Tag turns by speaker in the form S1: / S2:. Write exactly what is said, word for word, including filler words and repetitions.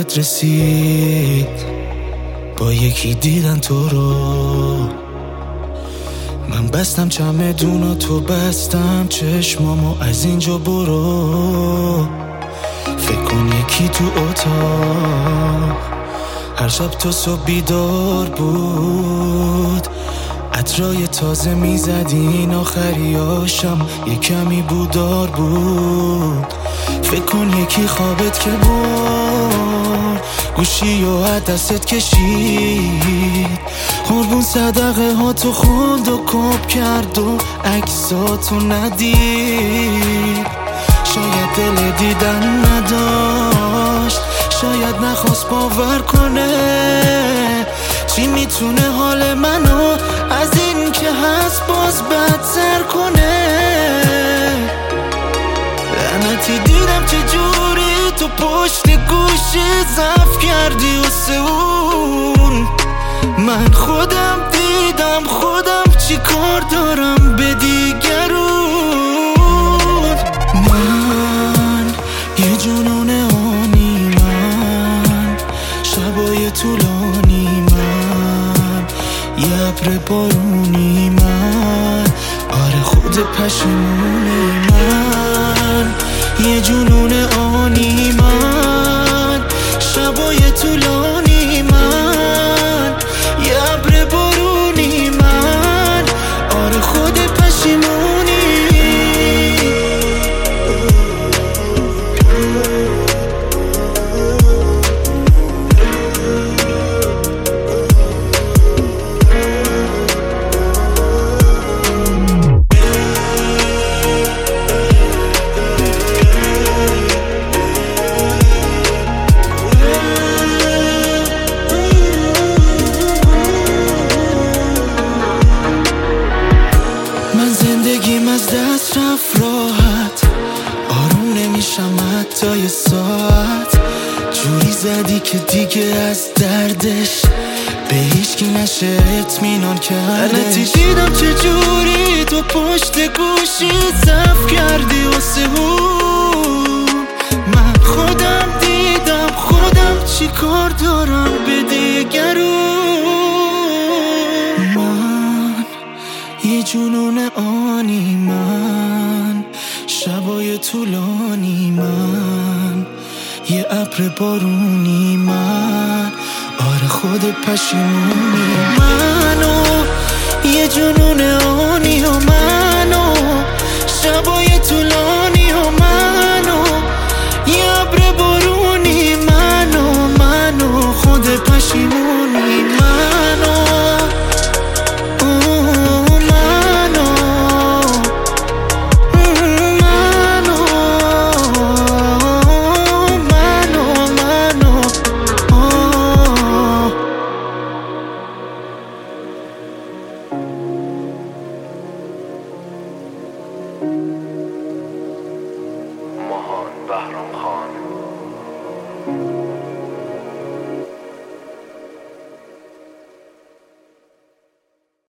S1: بهت رسید، با یکی دیدن تو رو. من بستم چمدونا، تو بستم چشمامو، از اینجا برو. فکر کن یکی تو اتاق هر شب تو صبح بیدار بود، عطرای تازه میزدین، آخریاشم یه کمی بودار بود. فکر کن یکی خوابت که بود، گوشی و دستت کشید، قربون صدقه ها تو خوند و کپ کرد و عکساتو ندید. شاید دل دیدن نداشت، شاید نخواست باور کنه. چی میتونه حال منو از این که هست باز بدتر کنه؟ لعنتی دیدم چه جوری تو پشت گوشی ضعف کردی و سون. من خودم دیدم خودم چی کار دارم به دیگرون. من یه جنون آنی، من شبای طولانی، من یه ابر بارونی، من آره خود پشیمونی. من یه جنون آنی، من شبای طولانی، من یه ابر بارونی، من آره خود پشیمونی. زندگیم از دست رفت راحت، آروم نمیشم حتی یه ساعت. جوری زدی که دیگه از دردش به هیچکی نشه اطمینان کردش. لعنتی دیدم چه جوری تو پشت گوشی ضعف کردی واسه اون. من خودم دیدم خودم چی کار دارم به دیگرون. من یه جنون آنی، من شبای طولانی، من یه ابر بارونی، من آره خود پشیمونی. منو یه جنون آنی و منو شبای طولانی و منو یه ابر بارونی، منو منو خود پشیمونی. منو
S2: بهرام